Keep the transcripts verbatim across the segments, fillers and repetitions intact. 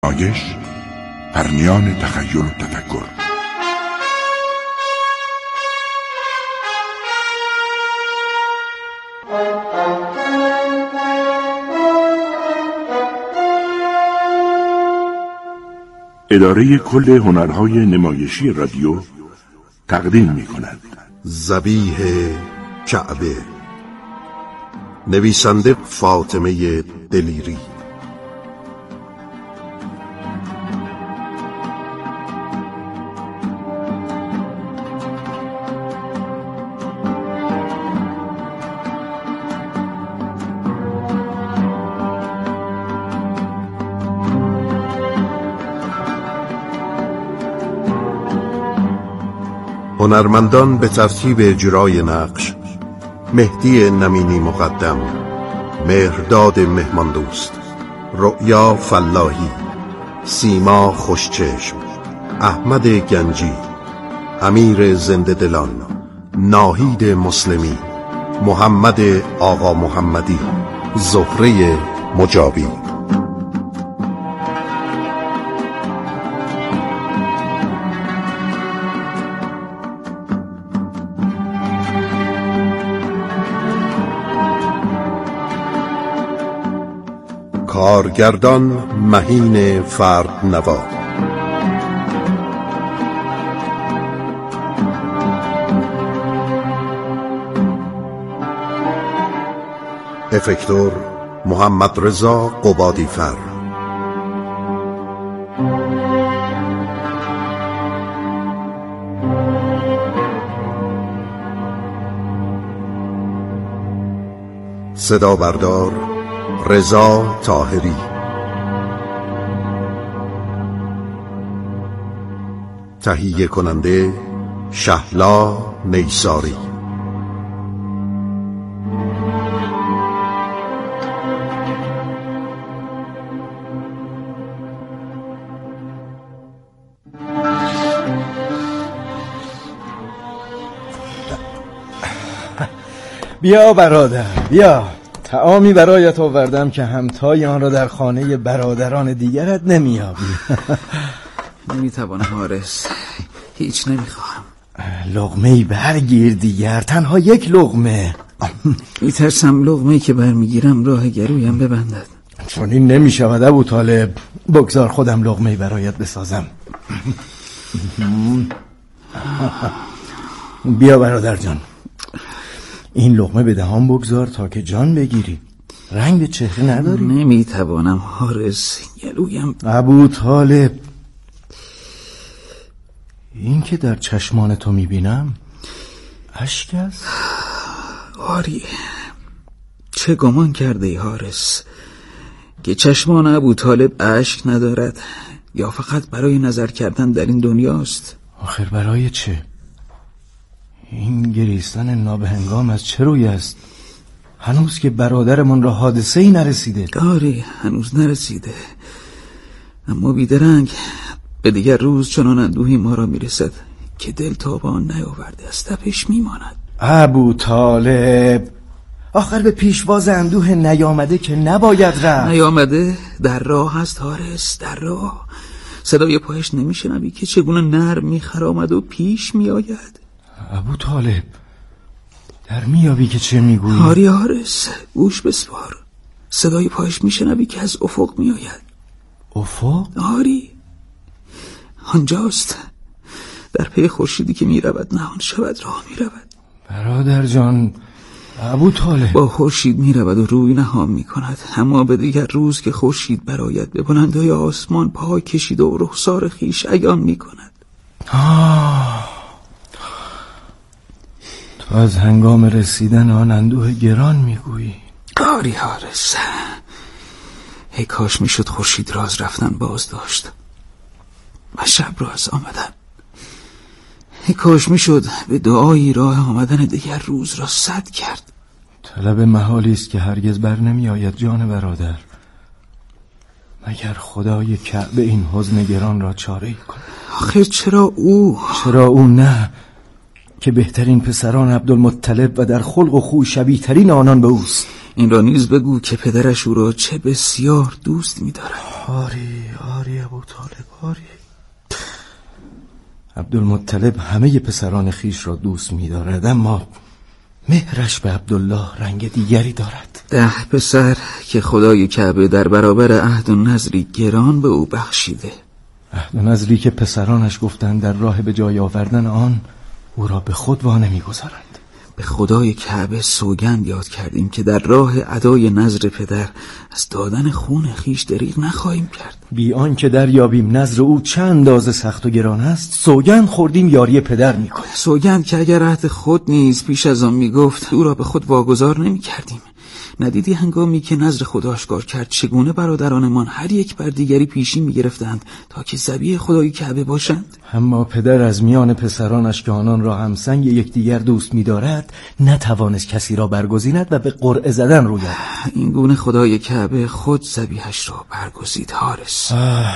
نمایش در میان تخیل و تفکر. اداره کل هنرهای نمایشی رادیو تقدیم می کند ذبیح کعبه، نویسنده فاطمه دلیری. هنرمندان به ترتیب اجرای نقش: مهدی نمینی مقدم، مهرداد مهماندوست، رؤیا فلاحی، سیما خوشچشم، احمد گنجی، امیر زنده دلان، ناهید مسلمی، محمد آقا محمدی، زهره مجابی. کارگردان مهین فردنوا. افکتور محمد رضا قبادی فر. صدا بردار رضا طاهری. تهیه کننده شهلا نیساری. بیا برادر بیا، طعامی برایت آوردم که همتای آن را در خانه برادران دیگرت نمیابی. نمیتوانم حارس، هیچ نمیخواهم. لقمه‌ای برگیر دیگر، تنها یک لقمه. میترسم لقمه‌ای که برمیگیرم راه گلویم ببندد. چون این نمیشود ابو طالب، بگذار خودم لقمه‌ای برایت بسازم. بیا برادر جان، این لقمه به دهان بگذار تا که جان بگیری. رنگ به چهره نداری؟ نمیتوانم حارس، گلویم. ابو طالب، این که در چشمان تو میبینم اشک است؟ آری، چه گمان کرده ای حارس که چشمان ابو طالب اشک ندارد یا فقط برای نظر کردن در این دنیاست؟ آخر برای چه؟ این گریستن نابهنگام از چه روی است؟ هنوز که برادرمون را حادثه ای نرسیده. آری، هنوز نرسیده، اما بیدرنگ به دیگر روز چنان اندوهی ما را میرسد که دل تابان نیاورده از تپش میماند. ابو طالب، آخر به پیشواز اندوه نیامده که نباید رفت. نیامده؟ در راه هست حارس، در راه. صدای پایش نمیشنوی که چگونه نرم میخرامد و پیش میآید؟ ابو طالب، در میابی که چه میگویی؟ آری حارس، گوش بسپار. صدای پایش میشنوی که از افق میآید. افق؟ آری، آنجاست، در پی خورشیدی که میرود نهان شود راه میرود. برادر جان، ابو طالب با خورشید میرود و روی نهان میکند، اما به دیگر روز که خورشید برآید به بلندی آسمان پای کشید و رخسار خویش عیان میکند. آه، تو از هنگام رسیدن آن اندوه گران میگویی؟ آری حارس، ای کاش میشد خورشید را از رفتن باز داشت و شب را از آمدن. ای کاش میشد به دعایی راه آمدن دیگر روز را سد کرد. طلب محالی است که هرگز بر نمی آید جان برادر، مگر خدای کعبه این حزن گران را چاره‌ای کند. آخر چرا او؟ چرا او نه که بهترین پسران عبدالمطلب و در خلق و خوی شبیه ترین آنان به اوست. این را نیز بگو که پدرش او را چه بسیار دوست می دارد. آری آری ابو طالب آری. عبدالمطلب همه پسران خیش را دوست می دارد، اما مهرش به عبدالله رنگ دیگری دارد. ده پسر که خدای کعبه در برابر عهد و نذری گران به او بخشیده. عهد و نذری که پسرانش گفتند در راه به جای آوردن آن او را به خود وانه می گذارند. به خدای کعبه سوگند یاد کردیم که در راه ادای نذر پدر از دادن خون خیش دریغ نخواهیم کرد. بی آن که دریابیم نذر او چند اندازه سخت و گران است، سوگند خوردیم یاری پدر میکنه. سوگند که اگر عهد خود نیز پیش از آن میگفت او را به خود واگذار نمی کردیم. ندیدی هنگامی که نذر خدا آشکار کرد چگونه برادرانمان هر یک بر دیگری پیشی میگرفتند تا که ذبیح خدای کعبه باشند؟ اما پدر از میان پسرانش که آنان را همسنگ یکدیگر دوست می‌دارد نتوانست کسی را برگزیند و به قرعه زدن روی آورد. این گونه خدای کعبه خود ذبیحش را برگزید. حارس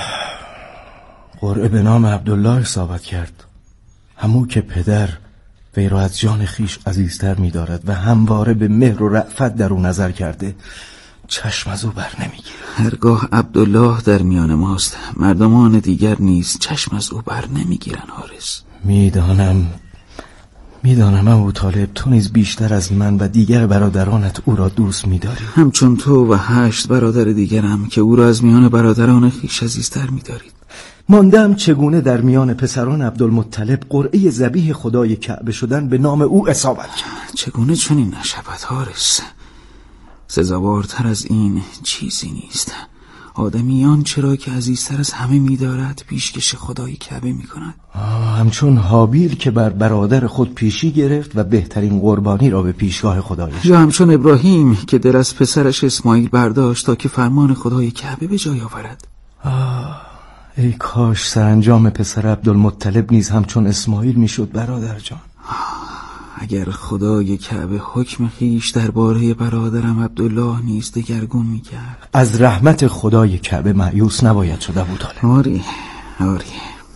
قرعه به نام عبدالله اصابت کرد، همو که پدر وی را از جان خیش عزیزتر می دارد و همواره به مهر و رأفت در او نظر کرده. چشم از او بر نمیگیرد. هرگاه عبدالله در میان ماست مردمان دیگر نیز چشم از او بر نمیگیرن. حارس میدانم میدانم ابو طالب تو نیز بیشتر از من و دیگر برادرانت او را دوست می‌داری، همچون تو و هشت برادر دیگرم که او را از میان برادران خیش عزیزتر می‌دارید. ماندم چگونه در میان پسران عبدالمطلب قرعه ذبیح خدای کعبه شدن به نام او اصابت کرد. چگونه چنین نشود حارس؟ سزاوارتر از این چیزی نیست. آدمیان چرا که عزیزتر از همه می‌دارد پیشکش خدای کعبه می‌کند. همچون حابیل که بر برادر خود پیشی گرفت و بهترین قربانی را به پیشگاه خدایش، یا همچون ابراهیم که دل از پسرش اسماعیل برداشت تا که فرمان خدای کعبه به جای آورد. آه ای کاش سرانجام پسر عبدالمطلب نیز همچون اسماعیل میشد برادر جان. اگر خدای کعبه حکم خیش درباره برادرم عبدالله نیز دگرگون میکرد. از رحمت خدای کعبه مایوس نباید شد ابو طالب. آری آری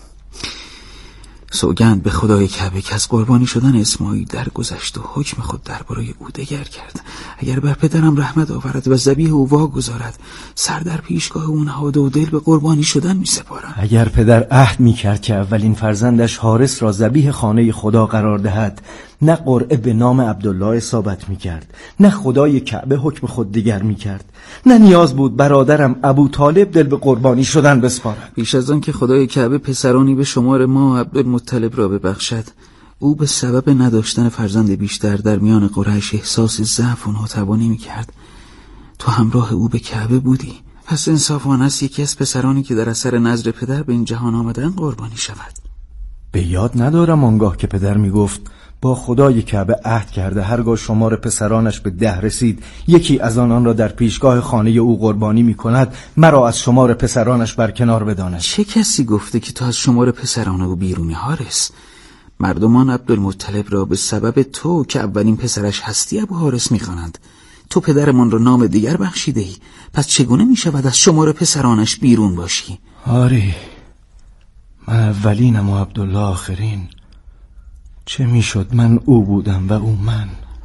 سوگند به خدای کعبه که از قربانی شدن اسماعیل درگذشت و حکم خود درباره او دگر کرد. اگر بر پدرم رحمت آورد و ذبیح او واگذارد، سر در پیشگاه او نهاده و دل به قربانی شدن می سپارم. اگر پدر عهد می کرد که اولین فرزندش حارس را ذبیح خانه خدا قرار دهد، نه قرعه به نام عبدالله اصابت می کرد، نه خدای کعبه حکم خود دیگر می کرد، نه نیاز بود برادرم ابو طالب دل به قربانی شدن بسپارد. پیش از آن که خدای کعبه پسرانی به شمار ما عبدالمطلب را ببخشد، او به سبب نداشتن فرزند بیشتر در میان قریش احساس ضعف و ناتوانی می کرد. تو همراه او به کعبه بودی، پس انصافانه است یکی از پسرانی که در اثر نذر پدر به این جهان آمدن قربانی شود. به یاد ندارم آنگاه که پدر می گفت با خدای کعبه عهد کرده هرگاه شمار پسرانش به ده رسید یکی از آنان را در پیشگاه خانه او قربانی می کند، مرا از شمار پسرانش برکنار بداند. چه کسی گفته که تو از شمار پسران او بیرونی حارس؟ مردمان عبدالمطلب را به سبب تو که اولین پسرش هستی ابو حارس می خوانند. تو پدرمان را نام دیگر بخشیده ای، پس چگونه می شود از شمار پسرانش بیرون باشی؟ آری من اولینم و عبدالله آخرین. چه می شد من او بودم و او من.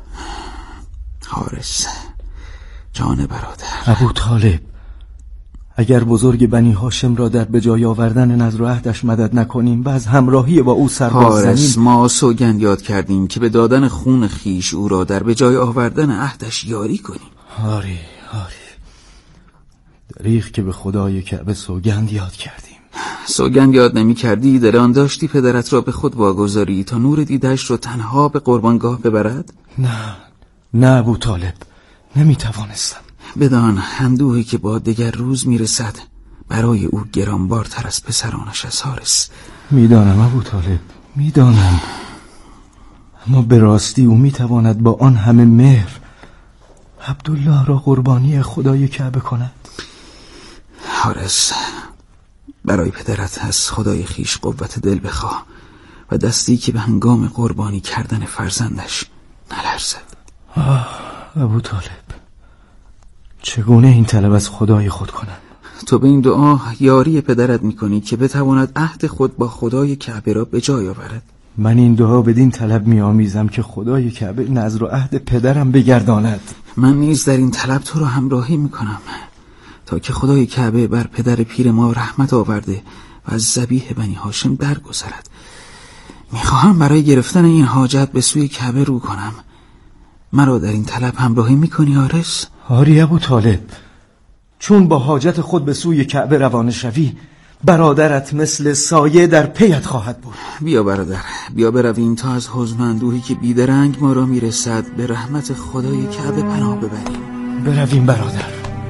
حارس جان برادر. ابو طالب اگر بزرگ بنی هاشم را در بجای آوردن نذر و عهدش مدد نکنیم و از همراهی با او سرباز زنیم، حارس ما سوگند یاد کردیم که به دادن خون خیش او را در بجای آوردن عهدش یاری کنیم. آری آری دریغ که به خدای کعبه سوگند یاد کردیم. سوگند یاد نمی کردی در آن داشتی پدرت را به خود واگذاری تا نور دیدش را تنها به قربانگاه ببرد؟ نه نه ابو طالب نمی توانستم. بدان اندوهی که با دگر روز می رسد برای او گرانبارتر از پسرانش است حارس. میدانم ابو طالب میدانم، اما به راستی او می تواند با آن همه مهر عبدالله را قربانی خدای کعبه کند؟ حارس برای پدرت از خدای خیش قوت دل بخواه و دستی که به هنگام قربانی کردن فرزندش نلرزد. آه ابو طالب چگونه این طلب از خدای خود کنم؟ تو به این دعا یاری پدرت میکنی که بتواند عهد خود با خدای کعبه را به جای آورد. من این دعا بدین طلب میآمیزم که خدای کعبه نذر و عهد پدرم بگرداند. من نیز در این طلب تو را همراهی میکنم. تا که خدای کعبه بر پدر پیر ما رحمت آورده و از ذبیح بنی هاشم درگذرد. میخواهم برای گرفتن این حاجت به سوی کعبه رو کنم. مرا در این طلب همراهی میکنی حارس؟ آری ابو طالب، چون با حاجت خود به سوی کعبه روانه شوی، برادرت مثل سایه در پیت خواهد بود. بیا برادر، بیا برویم تا از حزن اندوهی که بیدرنگ ما را میرسد به رحمت خدای کعبه پناه ببریم. برویم برادر.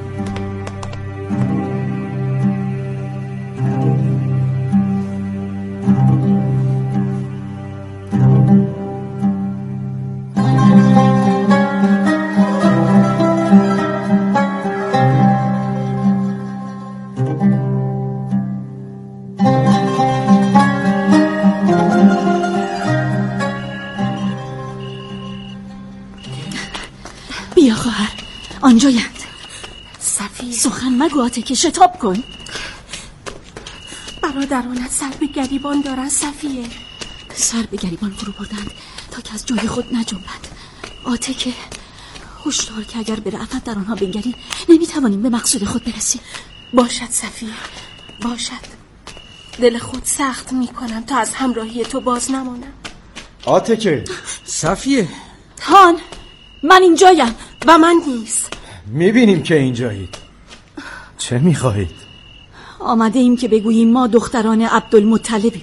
بیا خواهر، آنجایند. صفیه، سخن مگو آتکه، شتاب کن. برادرانت سر به گریبان دارن صفیه. سر به گریبان فرو بردند تا که از جای خود نجنبند. آتکه، هشدار که اگر به رأفت در آنها بنگری نمیتوانیم به مقصود خود برسیم. باشد صفیه، باشد. دل خود سخت میکنم تا از همراهی تو باز نمانم. آتکه، صفیه، هان، من اینجایم. و من نیست. میبینیم که اینجایید. چه میخواهید؟ آمده ایم که بگوییم ما دختران عبدالمطلبیم.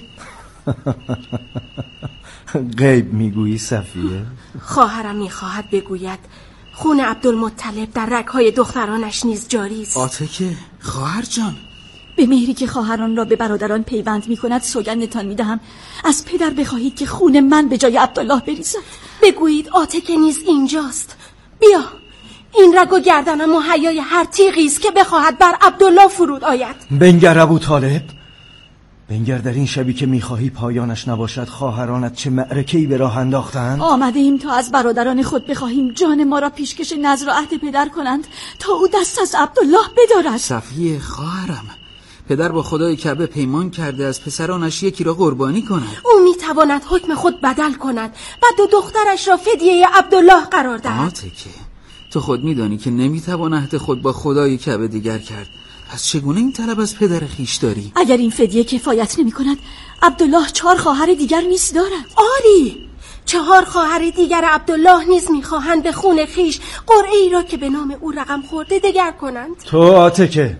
غیب میگویی صفیه؟ خواهرم میخواهد بگوید خون عبدالمطلب در رگ‌های دخترانش نیز جاری است. آتکه، خواهر جان، به مهری که خواهران را به برادران پیوند میکند سوگندتان میدهم از پدر بخواهید که خون من به جای عبدالله بریزد. بگویید آتکه نیز اینجاست. بیا، این رگ و گردن مهیای هر تیغی است که بخواهد بر عبدالله فرود آید. بنگر ابو طالب، بنگر در این شبی که میخواهی پایانش نباشد خواهرانت چه معرکه‌ای به راه انداختند. آمده ایم تا از برادران خود بخواهیم جان ما را پیشکش نذر و عهد پدر کنند تا او دست از عبدالله بدارد. صفیه خواهرم، پدر با خدای کعبه پیمان کرده از پسرانش یکی را قربانی کند. او میتواند حکم خود بدل کند و دو دخترش را فدیه عبدالله قرار دهد. آتکه، تو خود میدانی که نمیتوان عهد خود با خدای کعبه دیگر کرد. پس چگونه این طلب از پدر خیش داری؟ اگر این فدیه کفایت نمی کند عبدالله چهار خواهر دیگر نیز دارد. آری، چهار خواهر دیگر عبدالله نیز میخواهند به خون خیش قرعه ای را که به نام او رقم خورده دگر کنند. تو آتکه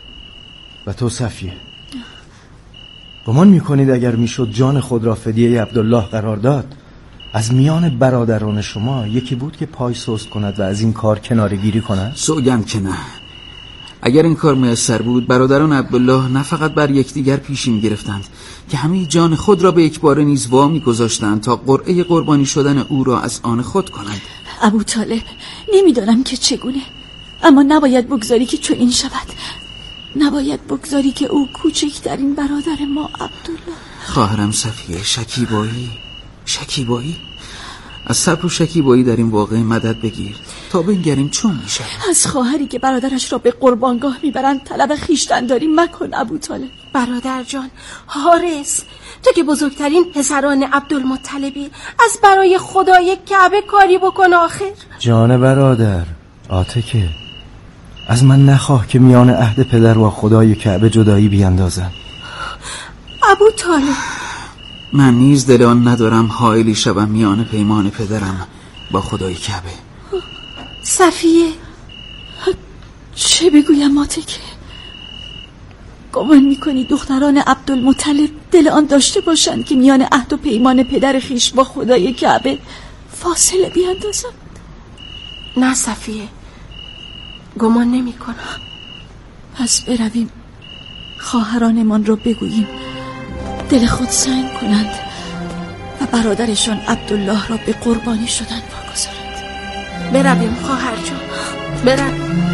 و تو صفیه، گمان میکنید اگر میشد جان خود را فدیه عبدالله قرار داد از میان برادران شما یکی بود که پای سست کند و از این کار کناره‌گیری کند؟ سوگند که نه. اگر این کار میسر بود برادران عبدالله نه فقط بر یکدیگر پیشین گرفتند که همه جان خود را به یک بار نیز وامی گذاشتند تا قرعه قربانی شدن او را از آن خود کنند. ابو طالب، نمیدانم که چگونه، اما نباید بگذاری که چنین شود. نباید بگذاری که او کوچکترین برادر ما عبدالله. خواهرم صفیه، شکیبایی شکیبایی از صبر و شکیبایی در این واقعه مدد بگیر تا بنگریم چون میشود. از خواهری که برادرش را به قربانگاه میبرند طلب خویشتنداری مکن ابو طالب. برادر جان، حارس، تو که بزرگترین پسران عبدالمطلبی، از برای خدای کعبه کاری بکن آخر. جان برادر آتکه، از من نخواه که میان عهد پدر و خدای کعبه جدایی بیندازم. ابو طالب، من نیز دل آن ندارم حائلی شوم میان پیمان پدرم با خدای کعبه. صفیه، چه بگویم آتکه؟ گمان میکنی دختران عبدالمطلب دل آن داشته باشند که میان عهد و پیمان پدر خیش با خدای کعبه فاصله بیندازند؟ نه صفیه، گمان نمی کنم. پس برویم خواهرانمان را بگوییم دل خود سنگ کنند و برادرشان عبدالله را به قربانی شدن واگذارند. برویم خواهر جان، برویم.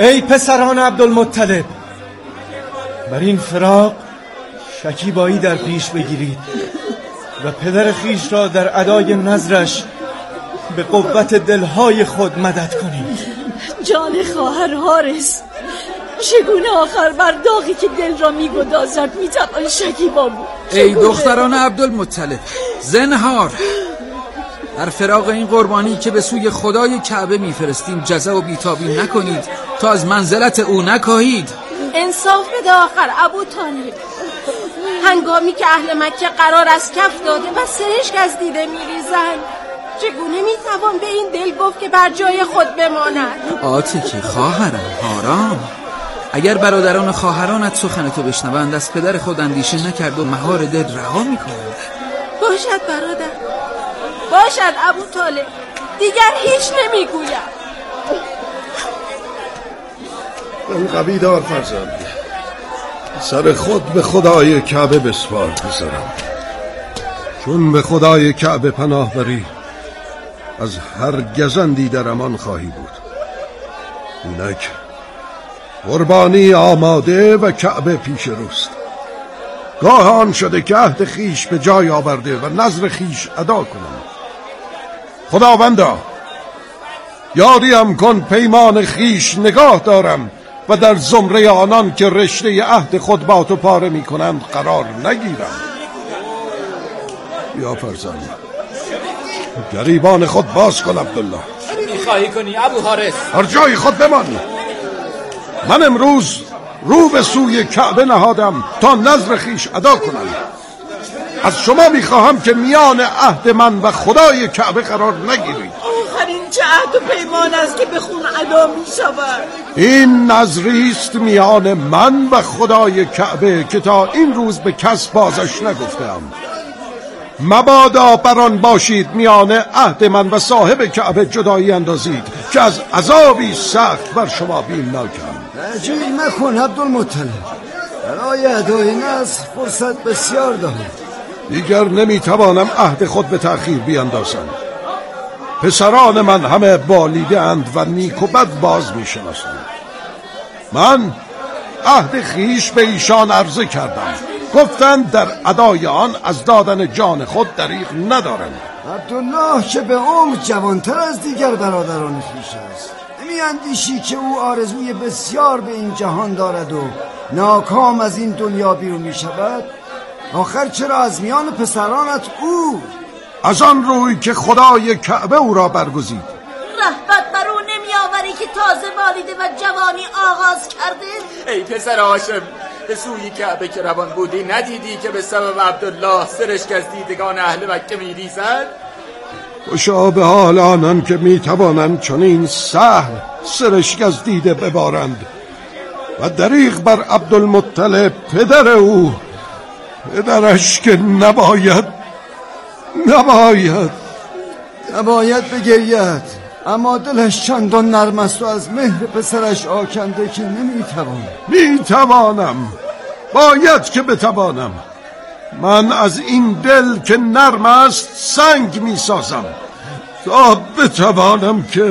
ای پسران عبدالمطلب، بر این فراق شکیبایی در پیش بگیرید و پدر خیش را در ادای نظرش به قوت دلهای خود مدد کنید. جان خواهر حارس، چگونه آخر بر داغی که دل را میگدازد میتوان شکیبا بود؟ ای دختران عبدالمطلب، زنهار در فراق این قربانی که به سوی خدای کعبه میفرستیم جزع و بیتابی نکنید تا از منزلت او نکاهید. انصاف بده آخر ابو طالب. هنگامی که اهل مکه قرار از کف داده و سرشک از دیده میریزند، چگونه میتوان به این دل گفت که بر جای خود بماند؟ عاتکی خواهرم، آرام. اگر برادران خواهرانت سخن تو بشنوند از پدر خود اندیشه نکرد و مهار دل رها میکنند. باشد برادر، باشد ابو طالب، دیگر هیچ نمیگویم. دل قوی دار فرزند، سر خود به خدای کعبه بسپار پسرم. چون به خدای کعبه پناه بری از هر گزندی در امان خواهی بود. اینک قربانی آماده و کعبه پیش روست. گاه آن شده که عهد خیش به جای آورده و نذر خیش ادا کنم. خداوندا یاریم کن، پیمان خیش نگاه دارم و در زمره آنان که رشته عهد خود با تو پاره می کنند قرار نگیرم. یا فرزند، گریبان خود باز کن عبدالله. میخواهی کنی ابو حارس؟ هر جای خود بمان. من امروز رو به سوی کعبه نهادم تا نذر خیش ادا کنم. از شما میخواهم که میان عهد من و خدای کعبه قرار نگیرید. آخرین چه عهد و پیمان است که به خون ادا میشود؟ این نذری است میان من و خدای کعبه که تا این روز به کس بازش نگفتم. مبادا بران باشید میان عهد من و صاحب کعبه جدایی اندازید که از عذابی سخت بر شما بیمناکم. عجیل مکن عبدالمطلب، برای ادای نذر فرصت بسیار دارید. دیگر نمیتوانم عهد خود به تأخیر بیاندازم. پسران من همه بالیده اند و نیک و بد باز میشناسند. من عهد خیش به ایشان عرضه کردم، گفتند در ادای آن از دادن جان خود دریغ ندارند. عبدالله که به عمر جوانتر از دیگر برادران خویش است، نمی اندیشی که او آرزوی بسیار به این جهان دارد و ناکام از این دنیا بیرون می شود؟ آخر چرا از میان پسرانت او؟ از آن روی که خدای کعبه او را برگزید. رحمت بر او نمی آوری که تازه بالیده و جوانی آغاز کرده؟ ای پسر هاشم، به سوی کعبه که روان بودی ندیدی که به سبب عبدالله سرشک از دیدگان اهل مکه میریزد؟ خوشا به حال آنان که میتوانند چنین سهل سرشک از دیده ببارند و دریغ بر عبدالمطلب پدر او، پدرش که نباید نباید نباید بگرید، اما دلش چندان نرم است و از مهر پسرش آکنده که نمیتوان. میتوانم، باید که بتوانم. من از این دل که نرم است سنگ میسازم تا بتوانم که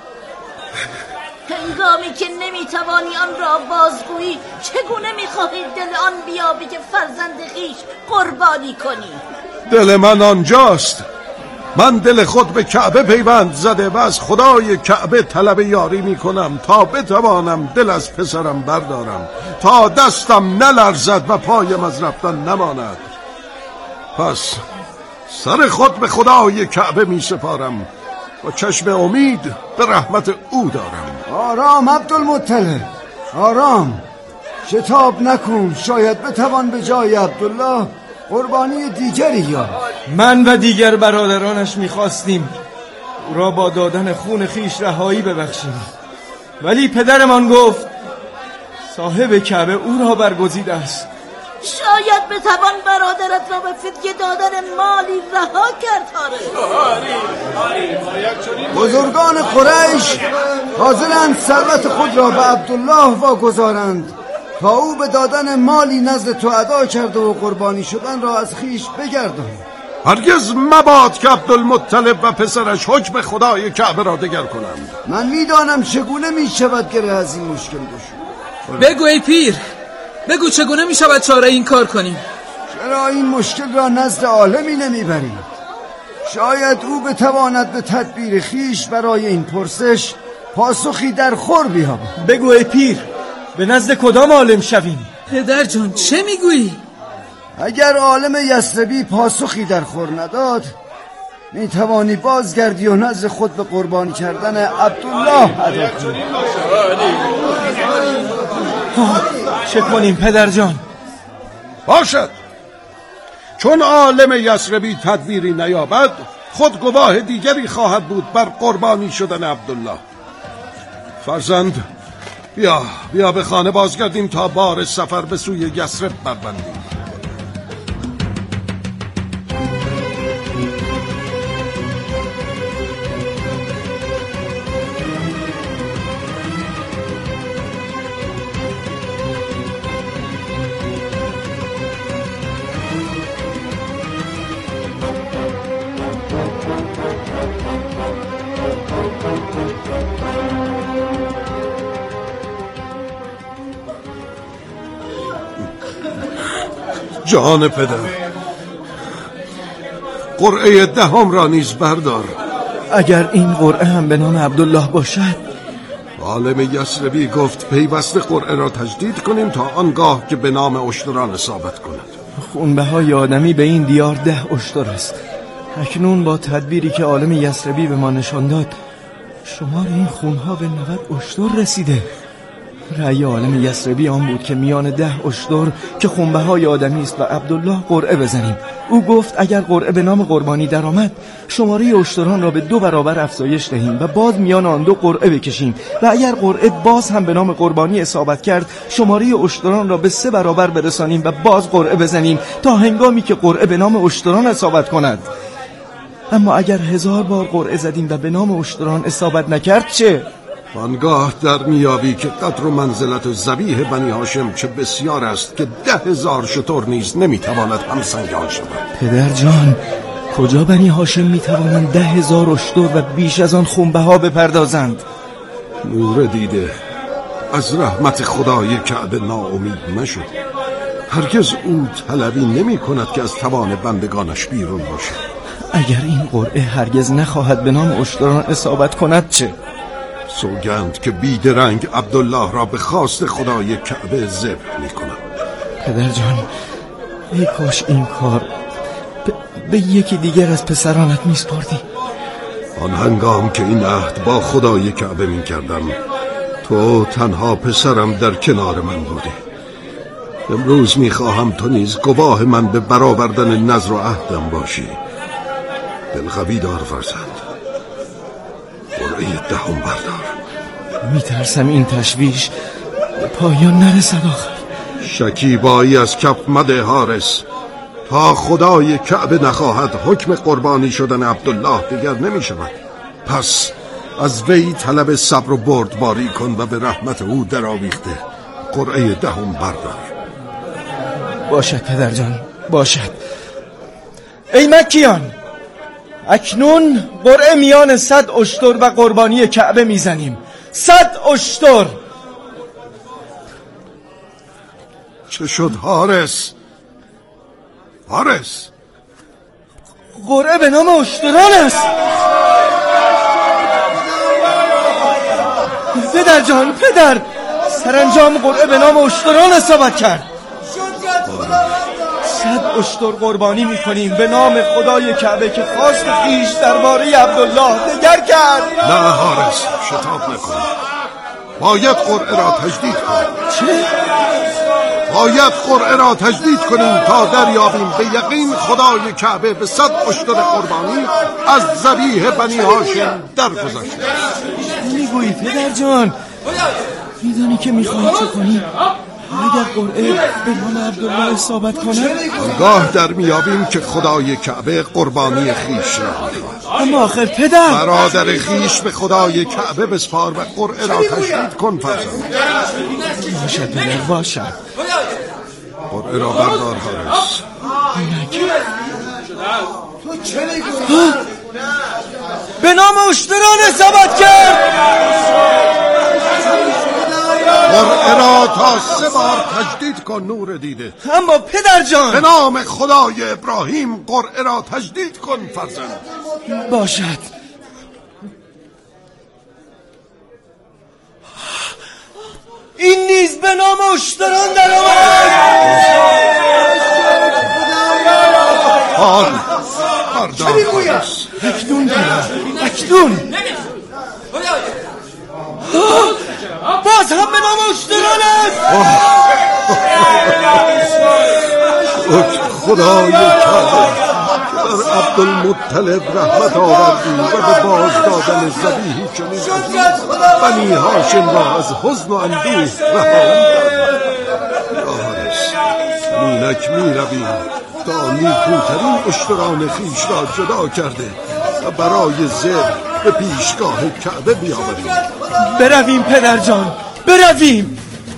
هنگامی که نمیتوانی آن را بازگویی چگونه میخواهی دل آن بیابی که فرزند خیش قربانی کنی؟ دل من آنجاست. من دل خود به کعبه پیوند زده و از خدای کعبه طلب یاری میکنم تا بتوانم دل از پسرم بردارم، تا دستم نلرزد و پایم از رفتن نماند. پس سر خود به خدای کعبه می سپارم و چشم امید به رحمت او دارم. آرام عبدالمطلب، آرام، شتاب نکن، شاید بتوان به جای عبدالله قربانی دیگری یا من و دیگر برادرانش میخواستیم او را با دادن خون خیش رهایی ببخشیم، ولی پدرمان گفت صاحب کعبه او را برگزیده است. شاید بتوان برادرت را به فدیه دادن مالی رها کرد. بزرگان قریش حاضرند ثروت خود را به عبدالله واگذارند تا او به دادن مالی نزد تو ادا کرده و قربانی شدن را از خیش بگردان. هرگز مباد که عبدالمطلب و پسرش حکم خدای کعبه را دگر کنند. من میدانم چگونه میشود گره از این مشکل گشود. بگو ای پیر، بگو چگونه میشود چاره این کار کنیم؟ چرا این مشکل را نزد عالمی نمیبریم؟ شاید او بتواند به تدبیر خیش برای این پرسش پاسخی در خور بیابد. بگو ای پیر، به نزد کدام عالم شویم؟ پدر جان چه میگویی؟ اگر عالم یثربی پاسخی در خور نداد، میتوانی بازگردی و نزد خود به قربانی کردن عبدالله ادا کنی. چه کنیم پدر جان؟ باشد، چون عالم یثربی تدبیری نیابد، خود گواه دیگری خواهد بود بر قربانی شدن عبدالله. فرزند، بیا بیا به خانه بازگردیم تا بار سفر به سوی یثرب بربندیم. جان پدر، قرعه دهم را نیز بردار. اگر این قرعه هم به نام عبدالله باشد؟ عالم یثربی گفت پیوسته قرعه را تجدید کنیم تا آنگاه که به نام اشتران اصابت کند. خونبهای آدمی به این دیار ده اشتر است. اکنون با تدبیری که عالم یثربی به ما نشان داد، شمار این خونها به نود اشتر رسیده. رأی عالم یثربی آن بود که میان ده اشتر که خونبهای آدمی است و عبدالله قرعه بزنیم. او گفت اگر قرعه به نام قربانی درآمد، شماره اشتران را به دو برابر افزایش دهیم و باز میان آن دو قرعه بکشیم و اگر قرعه باز هم به نام قربانی اصابت کرد، شماره اشتران را به سه برابر برسانیم و باز قرعه بزنیم تا هنگامی که قرعه به نام اشتران اصابت کند. اما اگر هزار بار قرعه زدیم و به نام اشتران اصابت نکرد چه؟ آنگاه در میابی که قدر و منزلت و ذبیح بنی هاشم چه بسیار است که ده هزار شتر نیز نمیتواند همسنگ آن شود. پدر جان، کجا بنی هاشم میتوانند ده هزار اشتر و بیش از آن خونبها بپردازند؟ نور دیده، از رحمت خدای کعبه ناامید مشد. هرگز او طلبی نمی کند که از توان بندگانش بیرون باشد. اگر این قرعه هرگز نخواهد به نام اشتران اصابت کند چه؟ سوگند که بیدرنگ عبدالله را به خواست خدای کعبه ذبح می کند. پدر جان، ای کاش این کار ب... به یکی دیگر از پسرانت می سپردی. آن هنگام که این عهد با خدای کعبه می کردم، تو تنها پسرم در کنار من بودی. امروز می خواهم تو نیز گواه من به برآوردن نذر و عهدم باشی. دلقوی دار فرزند، قرعه دهم بردار. میترسم این تشویش به پایان نرسد آخر. شکیبایی از کف مده حارس. تا خدای کعبه نخواهد حکم قربانی شدن عبدالله دیگر نمی شود. پس از وی طلب صبر و بردباری کن و به رحمت او در آویخته قرعه دهم بردار. باشد پدر جان، باشد. ای مکیان، اکنون قرعه میان صد اشتر و قربانی کعبه میزنیم. صد اشتر. چه شد حارس؟ حارس، قرعه به نام اشتران است. پدر جان، پدر، سرانجام قرعه به نام اشتران اصابت کرد. صد اشتر قربانی میکنیم به نام خدای کعبه که خواست خویش درباره عبدالله دگر کرد. نه حارس، شتاب نکن. باید قرعه را تجدید کنیم. چه؟ باید قرعه را تجدید کنیم تا دریابیم به یقین خدای کعبه به صد اشتر قربانی از ذبیح بنی هاشم درگذشته. میگویی پدر جان؟ میدانی که میخواهی چه کنی؟ اگر قرعه به نام عبدالله اصابت کند، آنگاه در میابیم که خدای کعبه قربانی خیش را میخواهد. اما آخر پدر، برادر خیش به خدای کعبه بسپار و قرعه را تجدید کن فرزند. باشد پدر، باشد. قرعه را بردار حارس. به نام اشتران ثبت کرد. قرعه را تا سه بار تجدید کن نور دیده. اما پدر جان، به نام خدای ابراهیم قرعه را تجدید کن فرزند. باشد. این نیز به نام اشتران در آمد. حال چه میگوید؟ اکنون گیرم اکنون باز هم به نام اشتران است. خدای کعبه بر عبدالمطلب رحمت آوردی و به باز دادن ذبیحی چنین بنی هاشم را از حزن و اندوه رهایی داد. حارس اینک می رویم تا نیکوترین اشتران خویش را جدا کرده و برای ذبح به پیشگاه کعبه بیاوریم. برویم پدر جان، برویم.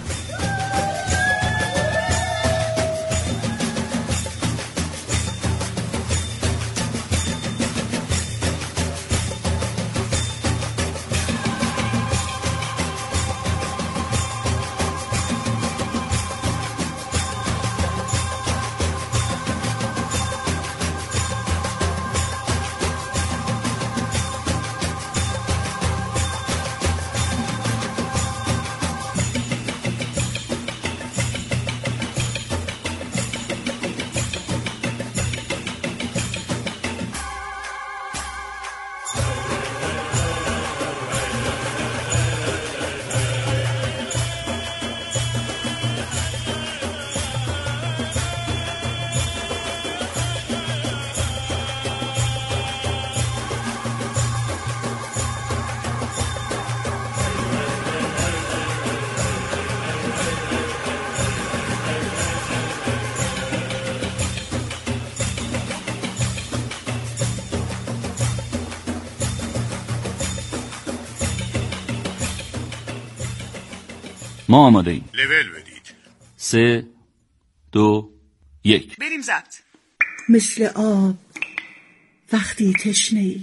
ما آماده ایم. لول بدید. سه دو یک بریم ضبط. مثل آب وقتی تشنه‌ای،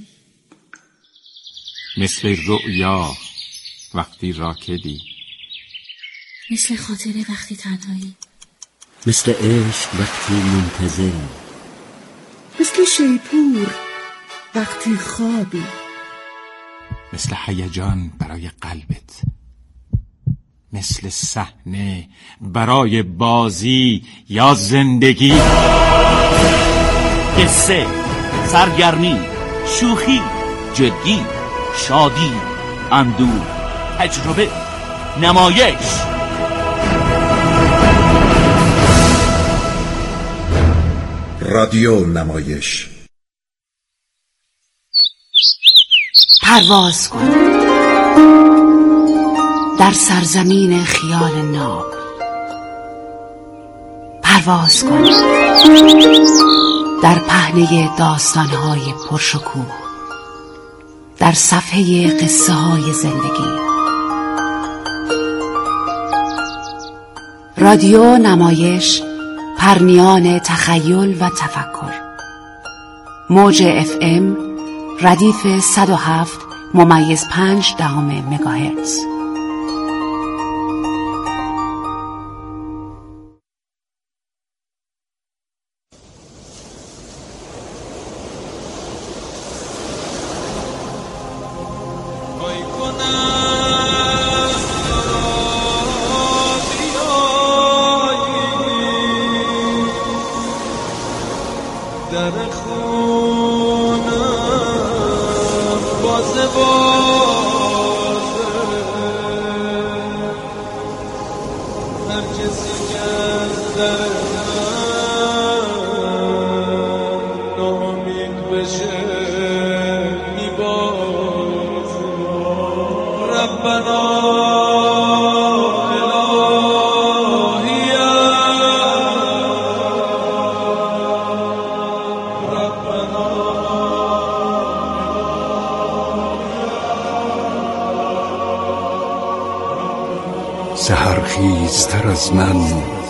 مثل رؤیا وقتی راکدی، مثل خاطره وقتی تنهایی، مثل عشق وقتی منتظری، مثل شیپور وقتی خوابی، مثل هیجان برای قلبت، مثل صحنه برای بازی یا زندگی. قصه، سرگرمی، شوخی، جدی، شادی، اندوه، تجربه، نمایش. رادیو نمایش. پرواز کن در سرزمین خیال ناب، پرواز کن در پهنه داستانهای پرشکوه، در صفحه قصه های زندگی. رادیو نمایش، پرنیان تخیل و تفکر. موج اف ام ردیف صد و هفت ممیز پنج دهم مگاهرتز. سحرخیزتر از من